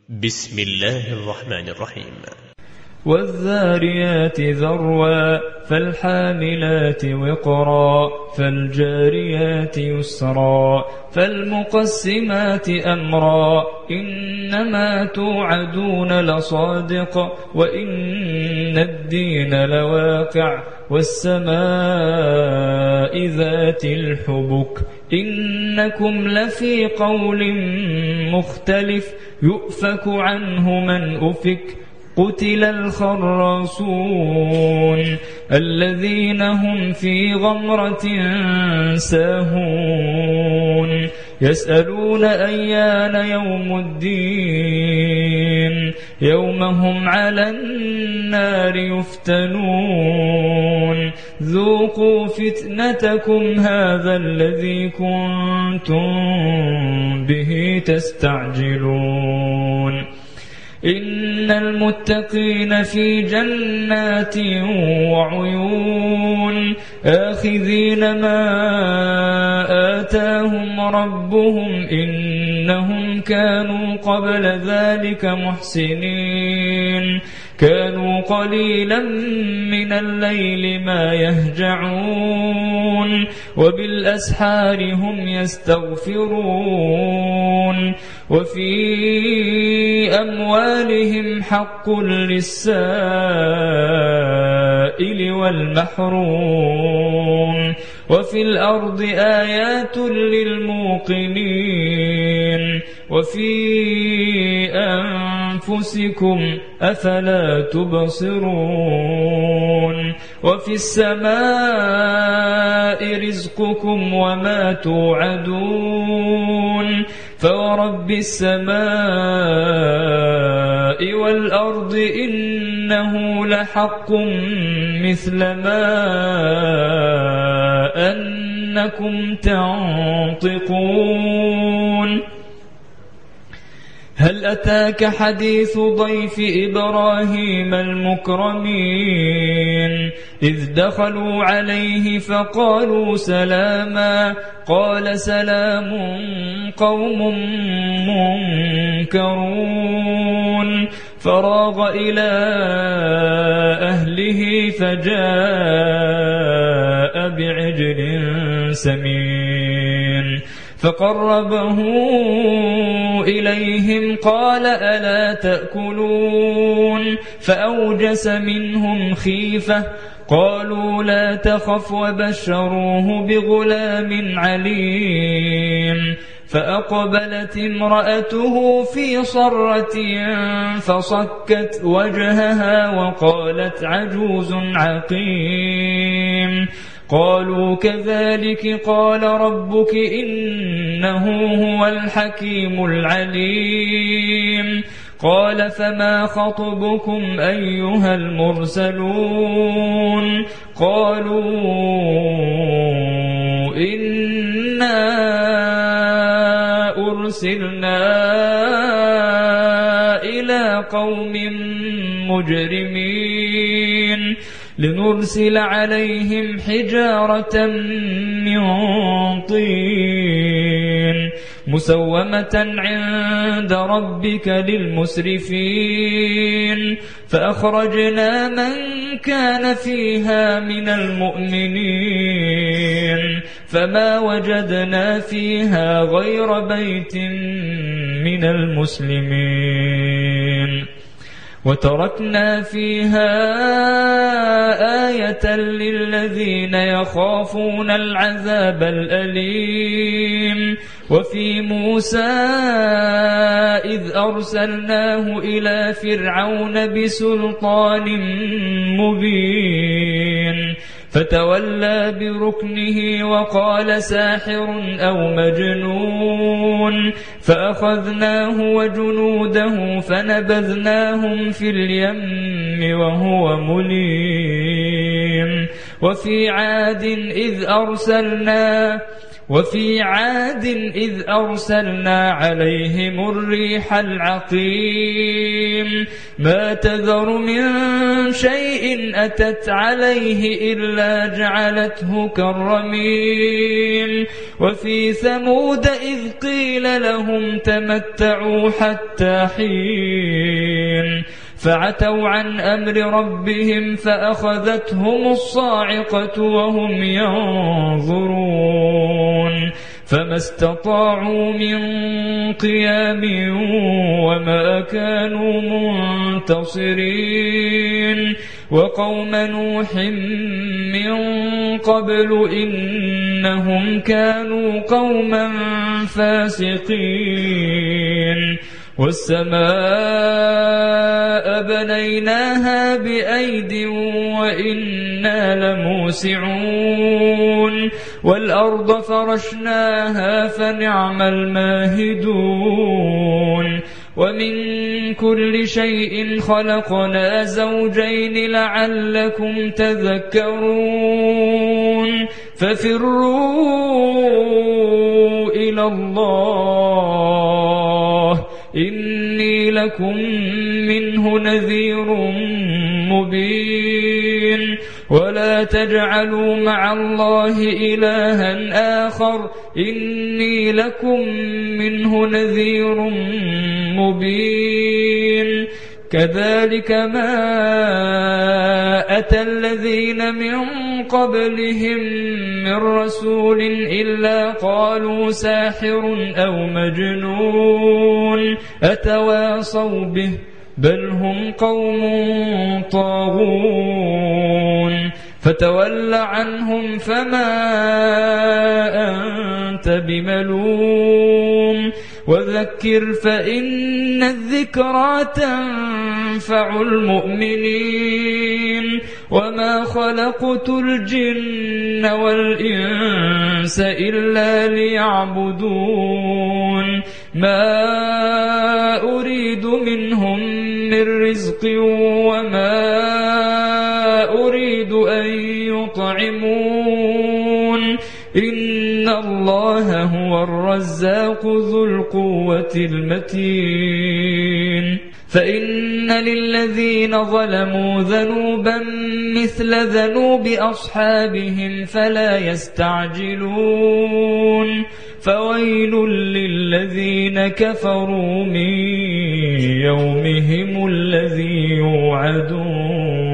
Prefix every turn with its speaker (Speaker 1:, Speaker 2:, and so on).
Speaker 1: بسم الله الرحمن الرحيم.
Speaker 2: والذاريات ذروا فالحاملات وقرا فالجاريات يسرا فالمقسمات أمرا إنما توعدون لصادق وإن الدين لواقع والسماء ذات الحبك إنكم لفي قول مختلف يؤفك عنه من أفك قتل الخراصون الذين هم في غمرة ساهون يسألون أيان يوم الدين يوم هم على النار يفتنون ذوقوا فتنتكم هذا الذي كنتم به تستعجلون إن المتقين في جنات وعيون آخذين ما آتاهم ربهم إنهم كانوا قبل ذلك محسنين كانوا قليلا من الليل ما يهجعون وبالأسحار هم يستغفرون وفي أموالهم حق للسائل والمحروم وفي الأرض آيات للموقنين وفي أنفسكم أفلا تبصرون وفي السماء رزقكم وما توعدون فورب السماء والأرض إنه لحق مثل ما أنكم تنطقون هل أتاك حديث ضيف إبراهيم المكرمين إذ دخلوا عليه فقالوا سلاما قال سلام قوم منكرون فراغ إلى أهله فجاء بعجل سمين فقربه إليهم قال ألا تأكلون فأوجس منهم خيفة قالوا لا تخف وبشروه بغلام عليم فأقبلت امرأته في صرة فصكت وجهها وقالت عجوز عقيم قالوا كذلك قال ربك إنه هو الحكيم العليم قال فما خطبكم أيها المرسلون قالوا إنا أرسلنا إلى قوم مجرمين لنرسل عليهم حجارة من طين مسومة عند ربك للمسرفين فأخرجنا من كان فيها من المؤمنين فما وجدنا فيها غير بيت من المسلمين وتركنا فيها آية للذين يخافون العذاب الأليم وفي موسى إذ أرسلناه إلى فرعون بسلطان مبين فتولى بركنه وقال ساحر أو مجنون فأخذناه وجنوده فنبذناهم في اليم وهو مليم وفي عاد إذ أرسلنا وفي عاد إذ أرسلنا عليهم الريح العقيم ما تذر من شيء أتت عليه إلا جعلته كالرميم وفي ثمود إذ قيل لهم تمتعوا حتى حين فعتوا عن أمر ربهم فأخذتهم الصاعقة وهم ينظرون فما استطاعوا من قيام وما كانوا منتصرين وقوم نوح من قبل إنهم كانوا قوما فاسقين والسماء بنيناها بأيد وإنا لموسعون والأرض فرشناها فنعم الماهدون ومن كل شيء خلقنا زوجين لعلكم تذكرون ففروا إلى الله إني لكم منه نذير مبين ولا تجعلوا مع الله إلها آخر إني لكم منه نذير مبين كذلك ما أتى الذين من قبلهم من رسول إلا قالوا ساحر أو مجنون أتواصوا به بل هم قوم طاغون فتول عنهم فما أنت بملوم وذكر فإن الذكرى تنفع المؤمنين وما خلقت الجن والإنس إلا ليعبدون ما أريد منهم من رزق وما أريد أن يطعمون إن الله هو الرزاق ذو القوة المتين فإن للذين ظلموا ذنوبا مثل ذنوب أصحابهم فلا يستعجلون فويل للذين كفروا من يومهم الذي يوعدون